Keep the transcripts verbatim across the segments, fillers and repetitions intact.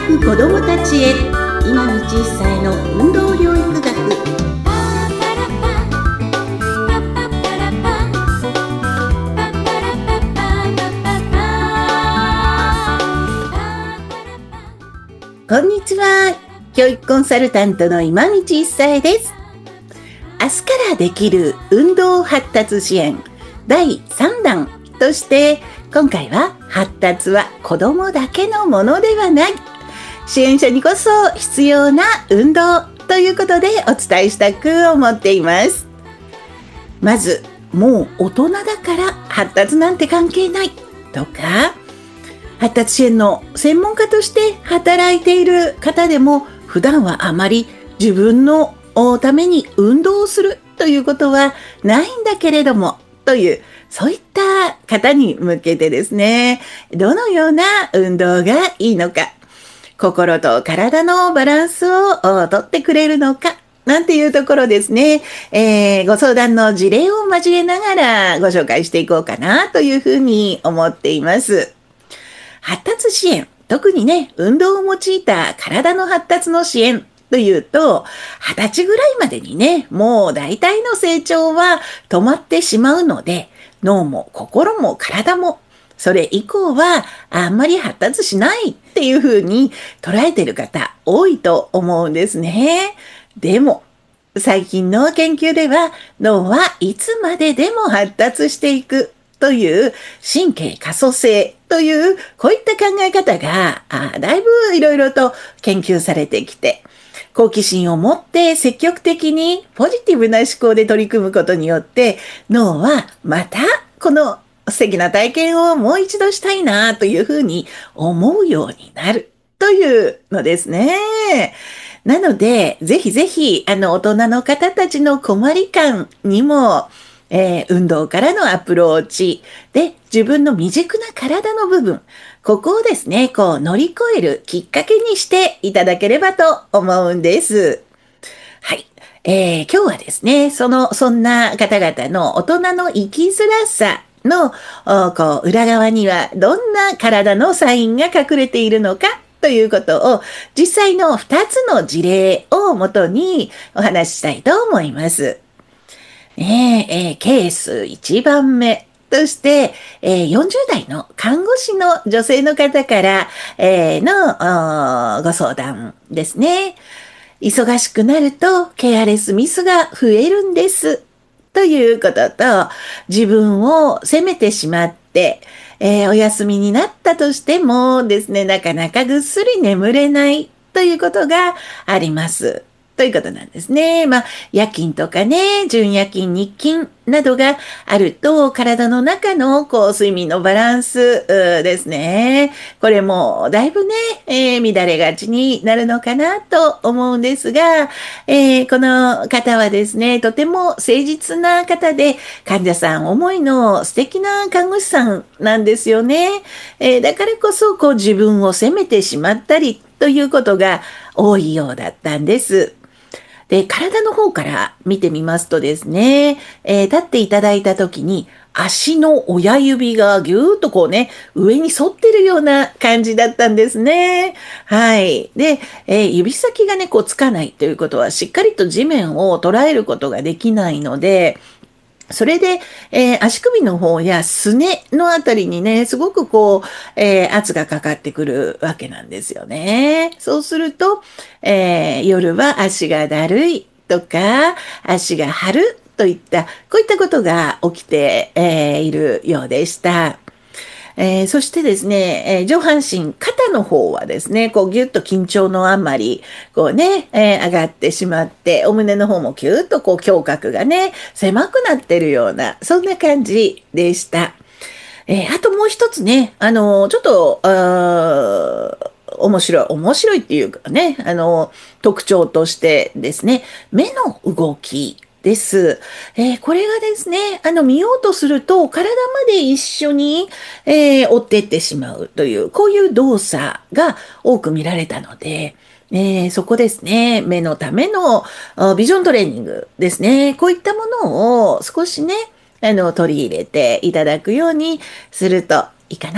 く子どもたちへ今道一歳の運動療育学。こんにちは、教育コンサルタントの今道一歳です。明日からできる運動発達支援だいさんだんとして、今回は発達は子どもだけのものではない、支援者にこそ必要な運動ということでお伝えしたく思っています。まず、もう大人だから発達なんて関係ないとか、発達支援の専門家として働いている方でも普段はあまり自分のために運動をするということはないんだけれどもという、そういった方に向けてですね、どのような運動がいいのか、心と体のバランスをとってくれるのかなんていうところですね、えー、ご相談の事例を交えながらご紹介していこうかなというふうに思っています。発達支援、特にね、運動を用いた体の発達の支援というと、はたちぐらいまでにね、もう大体の成長は止まってしまうので、脳も心も体も、それ以降はあんまり発達しないっていう風に捉えてる方多いと思うんですね。でも、最近の研究では、脳はいつまででも発達していくという神経可塑性というこういった考え方があだいぶいろいろと研究されてきて、好奇心を持って積極的にポジティブな思考で取り組むことによって、脳はまたこの素敵な体験をもう一度したいなというふうに思うようになるというのですね。なので、ぜひぜひあの大人の方たちの困り感にもえー、運動からのアプローチで自分の未熟な体の部分、ここをですね、こう乗り越えるきっかけにしていただければと思うんです。はい。えー、今日はですね、その、そんな方々の大人の生きづらさの、こう、裏側にはどんな体のサインが隠れているのかということを、実際のふたつの事例をもとにお話ししたいと思います。えーえー、ケースいちばんめとして、えー、よんじゅうだいの看護師の女性の方から、えー、のご相談ですね。忙しくなるとケアレスミスが増えるんです。ということと、自分を責めてしまって、えー、お休みになったとしてもですね、なかなかぐっすり眠れないということがあります。ということなんですね。まあ、夜勤とかね、準夜勤、日勤などがあると、体の中のこう睡眠のバランスですね。これもだいぶね、えー、乱れがちになるのかなと思うんですが、えー、この方はですね、とても誠実な方で、患者さん思いの素敵な看護師さんなんですよね。えー、だからこそ、こう自分を責めてしまったりということが多いようだったんです。で、体の方から見てみますとですね、えー、立っていただいたときに足の親指がぎゅーっとこうね、上に反ってるような感じだったんですね。はい。で、えー、指先がね、こうつかないということはしっかりと地面を捉えることができないので、それで、えー、足首の方やすねのあたりにね、すごくこう、えー、圧がかかってくるわけなんですよね。そうすると、えー、夜は足がだるいとか、足が張るといった、こういったことが起きて、えー、いるようでした。えー、そしてですね、えー、上半身、肩の方はですね、こうギュッと緊張のあまり、こうね、えー、上がってしまって、お胸の方もキュッとこう胸郭がね、狭くなってるような、そんな感じでした。えー、あともう一つね、あのー、ちょっと、あ面白い、面白いっていうかね、あのー、特徴としてですね、目の動き、です。えー、これがですね、あの、見ようとすると、体まで一緒に、えー、追っていってしまうという、こういう動作が多く見られたので、えー、そこですね、目のためのビジョントレーニングですね。こういったものを少しね、あの、取り入れていただくようにするといいかな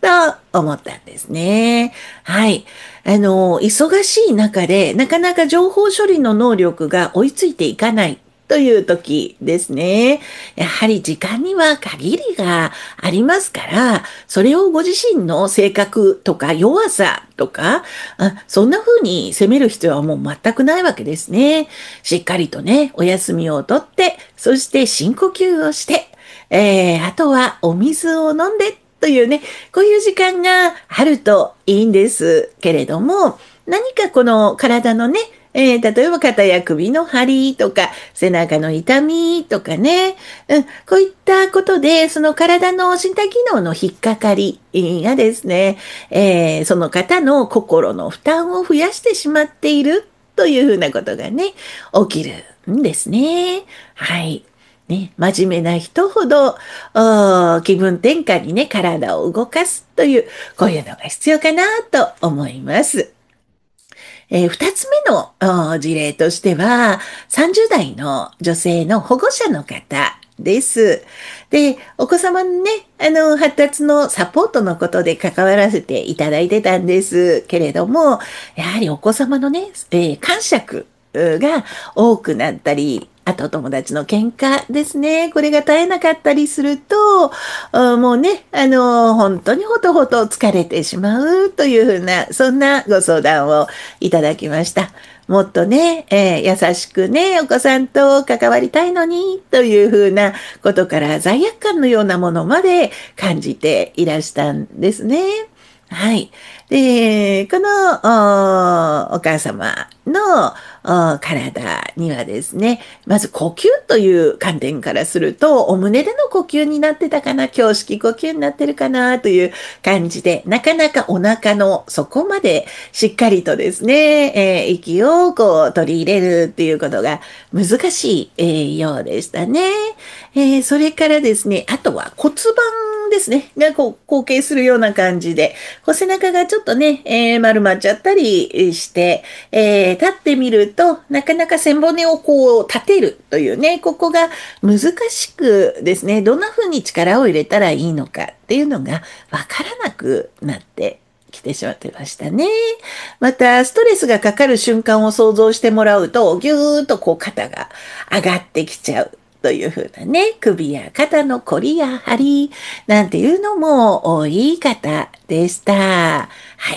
と思ったんですね。はい。あの、忙しい中で、なかなか情報処理の能力が追いついていかないという時ですね。やはり時間には限りがありますから、それをご自身の性格とか弱さとか、あそんな風に責める必要はもう全くないわけですね。しっかりとね、お休みをとって、そして深呼吸をして、えー、あとはお水を飲んでというね、こういう時間があるといいんですけれども、何かこの体のね、えー、例えば肩や首の張りとか、背中の痛みとかね、うん、こういったことで、その体の身体機能の引っかかりがですね、えー、その方の心の負担を増やしてしまっているというふうなことがね、起きるんですね。はい。ね、真面目な人ほど、お気分転換にね、体を動かすという、こういうのが必要かなと思います。えー、二つ目のお事例としては、さんじゅう代の女性の保護者の方です。で、お子様のね、あの、発達のサポートのことで関わらせていただいてたんですけれども、やはりお子様のね、えー感触が多くなったり、あと友達の喧嘩ですね。これが絶えなかったりすると、あもうね、あの、本当にほとほと疲れてしまうというふうな、そんなご相談をいただきました。もっとね、えー優しくね、お子さんと関わりたいのに、というふうなことから罪悪感のようなものまで感じていらしたんですね。はい。で、このおお母様のお体にはですね、まず呼吸という観点からすると、お胸での呼吸になってたかな、胸式呼吸になってるかなという感じで、なかなかお腹の底までしっかりとですね、えー息をこう取り入れるっていうことが難しい、えーようでしたね。えーそれからですね、あとは骨盤ですね、がこう後傾するような感じで、こう背中がちょっとね、えー丸まっちゃったりして、えー立ってみると、なかなか背骨をこう立てるというね、ここが難しくですね、どんな風に力を入れたらいいのかっていうのがわからなくなって来てしまってましたね。また、ストレスがかかる瞬間を想像してもらうと、ぎゅーっとこう肩が上がってきちゃう。というふうなね、首や肩のこりや張りなんていうのも多い方でした。はい。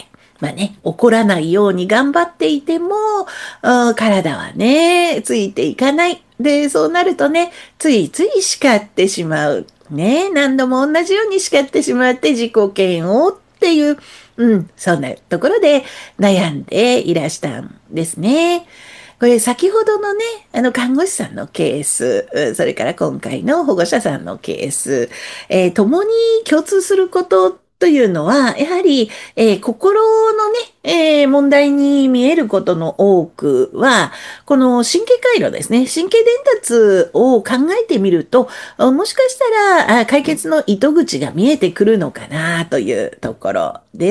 まあね、怒らないように頑張っていても、うん体はね、ついていかない。で、そうなるとね、ついつい叱ってしまう。ね、何度も同じように叱ってしまって自己嫌悪っていう、うん、そんなところで悩んでいらしたんですね。これ先ほどのね、あの看護師さんのケース、うそれから今回の保護者さんのケース、えー共に共通することというのは、やはり、えー心のね、えー問題に見えることの多くは、この神経回路ですね、神経伝達を考えてみると、あもしかしたらあ解決の糸口が見えてくるのかなというところです。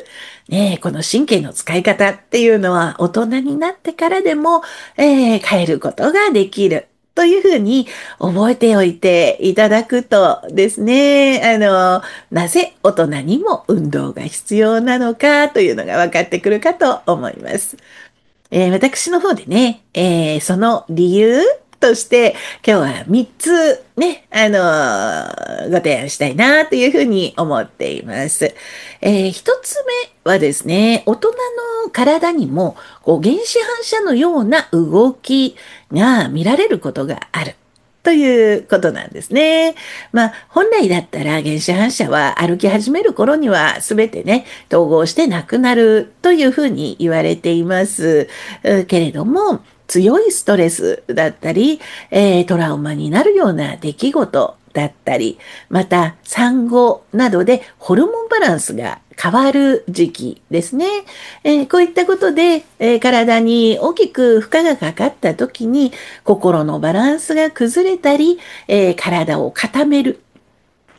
ねえ、この神経の使い方っていうのは大人になってからでも、えー変えることができる。というふうに覚えておいていただくとですね、あの、なぜ大人にも運動が必要なのかというのが分かってくるかと思います。えー私の方でね、えーその理由として、今日はみっつね、あのーご提案したいなというふうに思っています。えーひとつめはですね、大人の体にも、こう、原始反射のような動きが見られることがある。ということなんですね。まあ、本来だったら原始反射は歩き始める頃には全てね、統合してなくなるというふうに言われています。うけれども、強いストレスだったり、えートラウマになるような出来事だったり、また産後などでホルモンバランスが変わる時期ですね。えーこういったことで、えー体に大きく負荷がかかった時に心のバランスが崩れたり、えー体を固める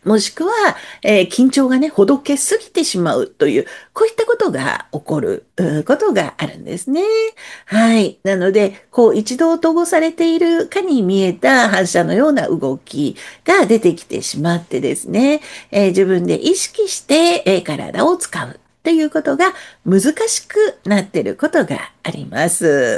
もしくは、えー緊張がね、ほどけすぎてしまうという、こういったことが起こる、うーことがあるんですね。はい。なので、こう、一度統合されているかに見えた反射のような動きが出てきてしまってですね、えー自分で意識して、えー体を使うということが難しくなっていることがあります。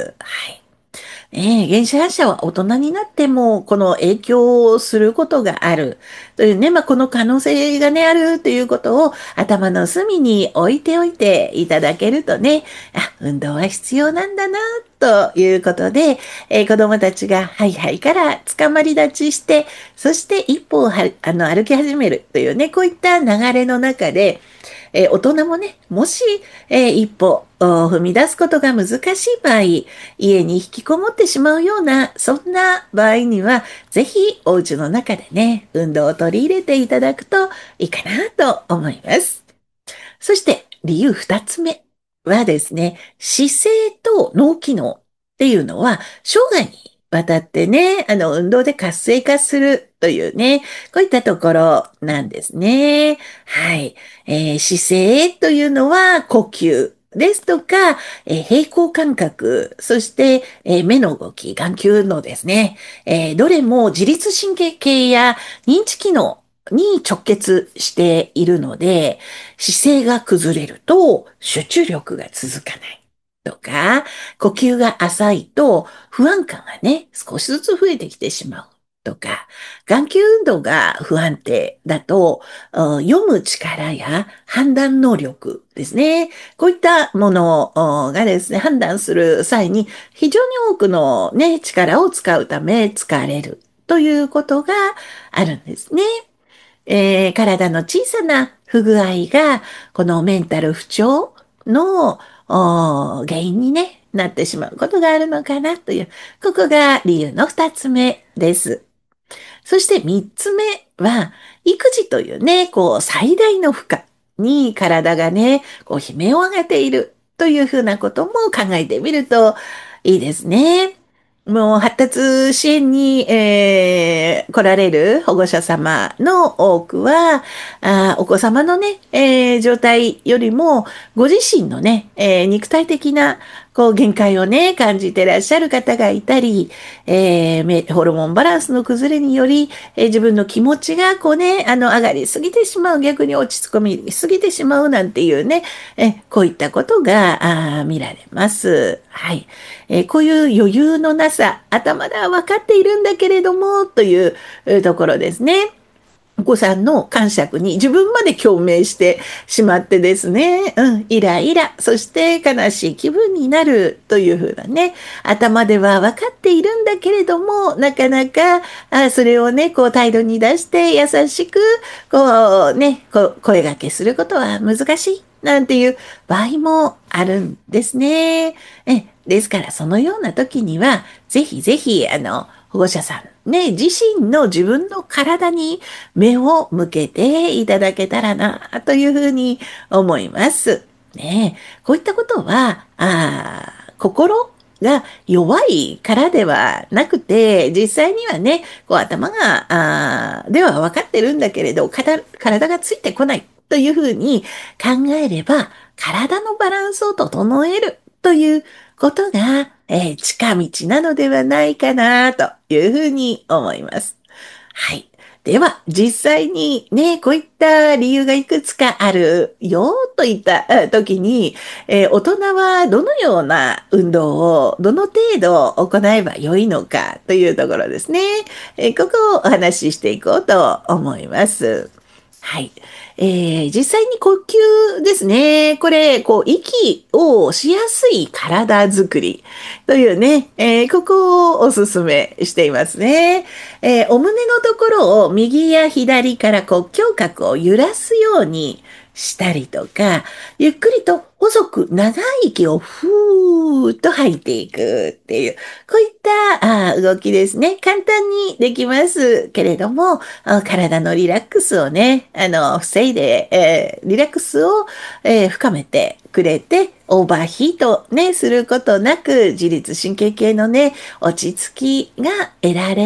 はい。ええ、原始反射は大人になっても、この影響をすることがある。というね、まあ、この可能性がね、あるということを頭の隅に置いておいていただけるとね、あ、運動は必要なんだな、ということで、えー子供たちがハイハイから捕まり立ちして、そして一歩をはあの歩き始めるというね、こういった流れの中で、えー大人もね、もし、えー一歩を踏み出すことが難しい場合、家に引きこもってしまうような、そんな場合には、ぜひお家の中でね、運動を取り入れていただくといいかなと思います。そして理由二つ目はですね、姿勢と脳機能っていうのは生涯にわたってね、あの運動で活性化するというね、こういったところなんですね。はい。えー姿勢というのは呼吸ですとか、えー平行感覚、そして、えー目の動き、眼球のですね、えーどれも自律神経系や認知機能に直結しているので、姿勢が崩れると集中力が続かないとか、呼吸が浅いと不安感がね、少しずつ増えてきてしまうとか、眼球運動が不安定だと、うん読む力や判断能力ですね。こういったものうんがですね、判断する際に非常に多くのね、力を使うため疲れるということがあるんですね。えー体の小さな不具合が、このメンタル不調のお原因に、ね、なってしまうことがあるのかなという、ここが理由の二つ目です。そして三つ目は、育児というね、こう最大の負荷に体がね、こう悲鳴を上げているというふうなことも考えてみるといいですね。もう発達支援に、えー来られる保護者様の多くは、あーお子様のね、えー状態よりも、ご自身のね、えー肉体的なこう限界をね、感じてらっしゃる方がいたり、えーめホルモンバランスの崩れにより、えー自分の気持ちがこうね、あの、上がりすぎてしまう、逆に落ち込みすぎてしまうなんていうね、えーこういったことがあー見られます。はい。えーこういう余裕のなさ、頭では分かっているんだけれども、というえーところですね。お子さんの感触に自分まで共鳴してしまってですね、うん、イライラ、そして悲しい気分になるというふうなね、頭では分かっているんだけれども、なかなか、あそれをね、こう態度に出して優しく、こうね、こう声掛けすることは難しい。なんていう場合もあるんですね。え、ですからそのような時には、ぜひぜひ、あの、保護者さん、ね、自身の自分の体に目を向けていただけたらな、というふうに思います。ね、こういったことは、あー心が弱いからではなくて、実際にはね、こう頭が、あーでは分かってるんだけれど、体体がついてこないというふうに考えれば、体のバランスを整えるということが、えー近道なのではないかなというふうに思います。はい。では、実際にね、こういった理由がいくつかあるよといったあ時に、えー大人はどのような運動をどの程度行えばよいのかというところですね。えーここをお話ししていこうと思います。はい。えー実際に呼吸ですね。これ、こう、息をしやすい体づくりというね、えーここをお勧めしていますね。えーお胸のところを右や左からこう胸郭を揺らすようにしたりとか、ゆっくりと細く長い息をふーっと吐いていくっていう、こういったあー動きですね。簡単にできますけれども、あ体のリラックスをね、あの、防いで、えーリラックスを、えー深めてくれて、オーバーヒートね、することなく、自律神経系のね、落ち着きが得られる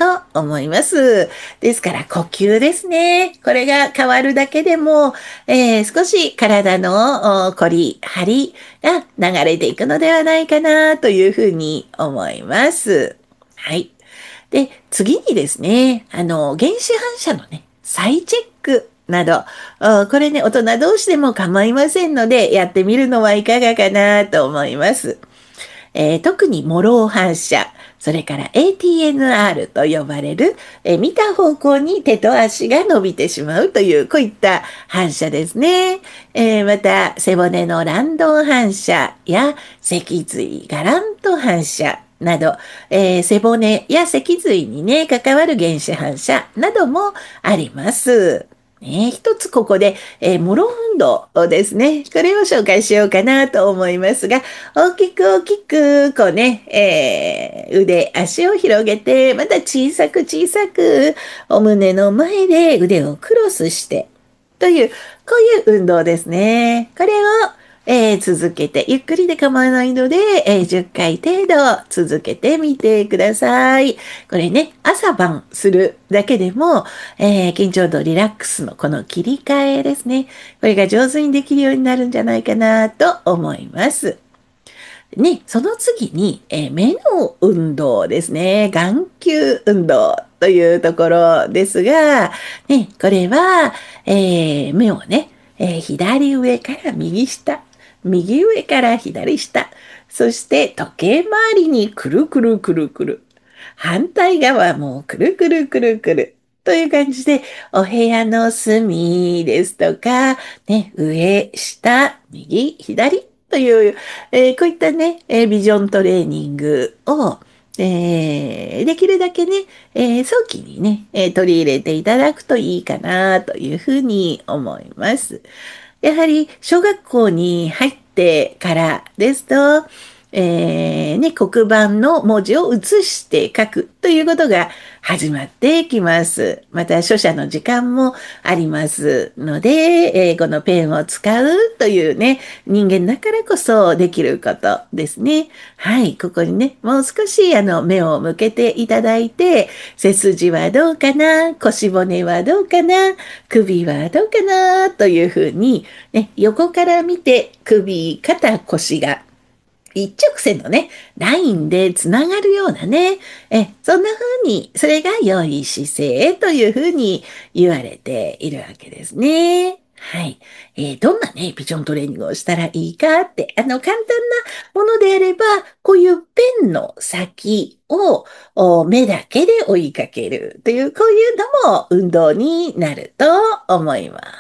と思います。ですから呼吸ですね。これが変わるだけでも、えー少し体のお凝り、張りが流れていくのではないかなというふうに思います。はい。で、次にですね、あの、原子反射のね、再チェックなど、おこれね、大人同士でも構いませんので、やってみるのはいかがかなと思います。えー特にモロー反射、それから エーティーエヌアール と呼ばれる、えー見た方向に手と足が伸びてしまうという、こういった反射ですね。えーまた、背骨の乱動反射や脊髄ガラント反射など、えー背骨や脊髄にね、関わる原子反射などもあります。ね、一つここで、えー、モロ運動ですね。これを紹介しようかなと思いますが、大きく大きく、こうね、えー腕、足を広げて、また小さく小さく、お胸の前で腕をクロスして、という、こういう運動ですね。これを、えー続けて、ゆっくりで構わないので、えーじゅっかい程度続けてみてください。これね、朝晩するだけでも、えー緊張とリラックスのこの切り替えですね。これが上手にできるようになるんじゃないかなと思います。ね、その次に、えー目の運動ですね。眼球運動というところですが、ね、これは、えー目をね、えー左上から右下、右上から左下、そして時計回りにくるくるくるくる。反対側もくるくるくるくる。という感じで、お部屋の隅ですとか、ね、上、下、右、左という、えーこういったね、えービジョントレーニングを、えーできるだけね、えー早期にね、えー取り入れていただくといいかなというふうに思います。やはり小学校に入ってからですと、えーね、黒板の文字を写して書くということが始まってきます。また書写の時間もありますので、えーこのペンを使うというね、人間だからこそできることですね。はい、ここにね、もう少しあの目を向けていただいて、背筋はどうかな、腰骨はどうかな、首はどうかなというふうに、ね、横から見て首、肩、腰が一直線のね、ラインでつながるようなね、え、そんな風に、それが良い姿勢という風に言われているわけですね。はい。えーどんなね、ビジョントレーニングをしたらいいかって、あの、簡単なものであれば、こういうペンの先をお目だけで追いかけるという、こういうのも運動になると思います。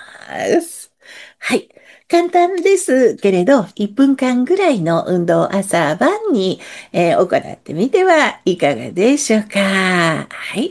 はい。簡単ですけれど、いっぷんかんぐらいの運動を朝晩に、えー行ってみてはいかがでしょうか。はい。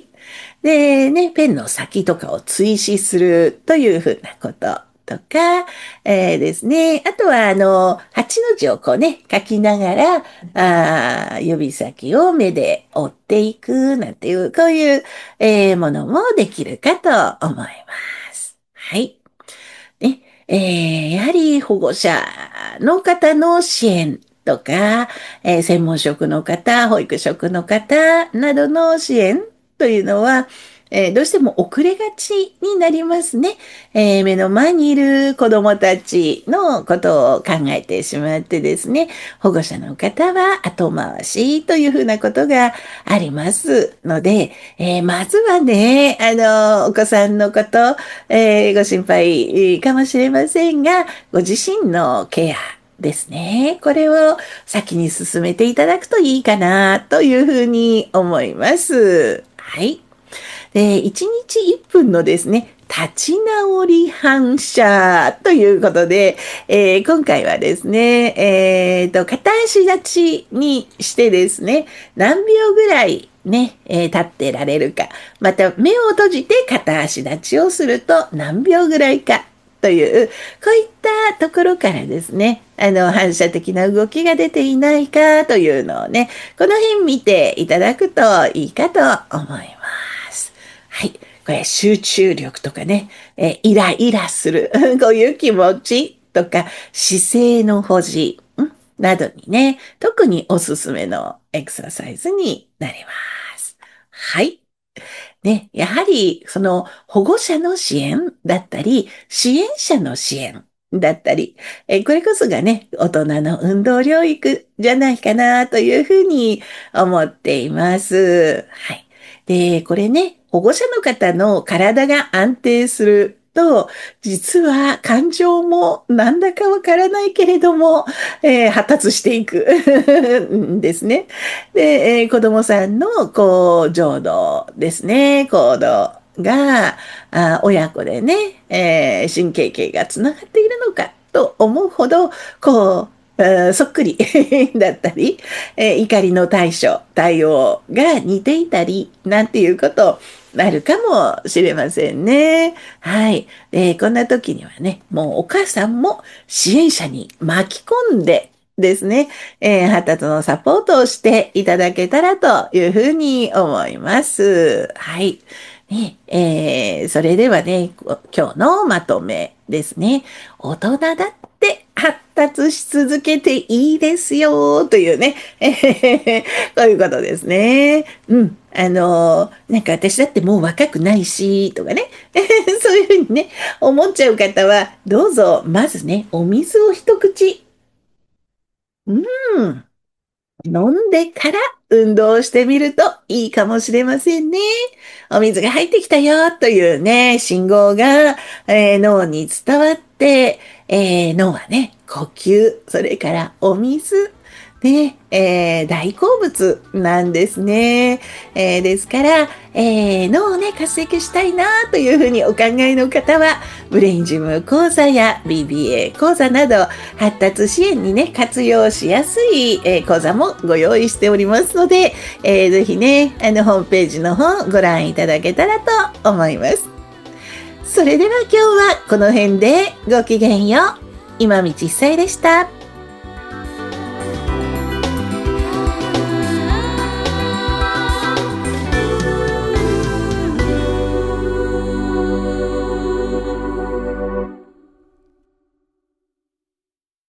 でね、ペンの先とかを追試するというふうなこととか、えーですね。あとは、あの、八の字をこうね、書きながら、あー指先を目で追っていくなんていう、こういう、えーものもできるかと思います。はい。ね、えーやはり保護者の方の支援とか、えー専門職の方、保育職の方などの支援というのは、えーどうしても遅れがちになりますね。えー目の前にいる子どもたちのことを考えてしまってですね、保護者の方は後回しというふうなことがありますので、えーまずはね、あの、お子さんのこと、えーご心配かもしれませんが、ご自身のケアですね。これを先に進めていただくといいかなというふうに思います。はい。で、いちにちいっぷんのですね、立ち直り反射ということで、えー今回はですね、えーと、片足立ちにしてですね、何秒ぐらいね、えー立ってられるか、また目を閉じて片足立ちをすると何秒ぐらいか、という、こういったところからですね、あの、反射的な動きが出ていないかというのをね、この辺見ていただくといいかと思います。はい。これ集中力とかね、えーイライラする、こういう気持ちとか、姿勢の保持、んなどにね、特におすすめのエクササイズになります。はい。 ね、やはり、その保護者の支援だったり、支援者の支援だったり、えこれこそがね、大人の運動療育じゃないかなというふうに思っています。はい。で、これね、保護者の方の体が安定すると、実は感情もなんだかわからないけれども、えー発達していくんですね。で、えー子供さんの、こう、浄土ですね、行動が、あ親子でね、えー神経系がつながっているのかと思うほど、こう、あそっくりだったり、えー怒りの対処、対応が似ていたり、なんていうことあるかもしれませんね。はい。で、こんな時にはね、もうお母さんも支援者に巻き込んでですね、えー発達のサポートをしていただけたらというふうに思います。はい。ね、えーそれではね、こ今日のまとめですね。大人だって発達し続けていいですよというね、えへへへこういうことですね。うん。あのーなんか私だってもう若くないし、とかね。そういうふうにね、思っちゃう方は、どうぞ、まずね、お水を一口。うん。飲んでから運動してみるといいかもしれませんね。お水が入ってきたよというね、信号が、えー脳に伝わって、えー脳はね、呼吸、それからお水、ね、えー大好物なんですね。えーですから、えー脳をね、活性したいなというふうにお考えの方は、ブレインジム講座や ビービーエー 講座など、発達支援にね、活用しやすい、えー講座もご用意しておりますので、えーぜひね、あの、ホームページの方ご覧いただけたらと思います。それでは今日はこの辺でごきげんよう。今道久恵でした。